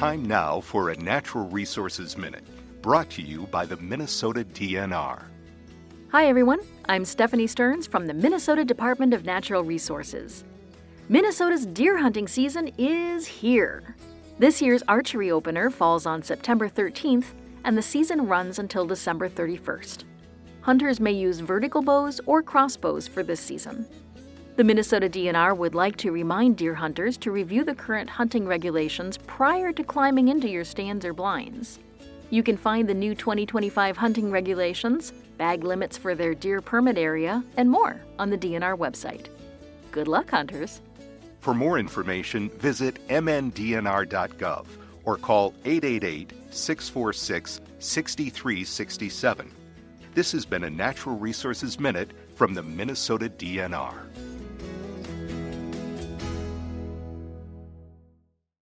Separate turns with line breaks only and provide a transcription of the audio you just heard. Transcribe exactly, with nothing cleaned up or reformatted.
Time now for a Natural Resources Minute, brought to you by the Minnesota D N R.
Hi everyone, I'm Stephanie Stearns from the Minnesota Department of Natural Resources. Minnesota's deer hunting season is here. This year's archery opener falls on September thirteenth, and the season runs until December thirty-first. Hunters may use vertical bows or crossbows for this season. The Minnesota D N R would like to remind deer hunters to review the current hunting regulations prior to climbing into your stands or blinds. You can find the new twenty twenty-five hunting regulations, bag limits for their deer permit area, and more on the D N R website. Good luck, hunters!
For more information, visit m n d n r dot gov or call eight eight eight, six four six, six three six seven. This has been a Natural Resources Minute from the Minnesota D N R.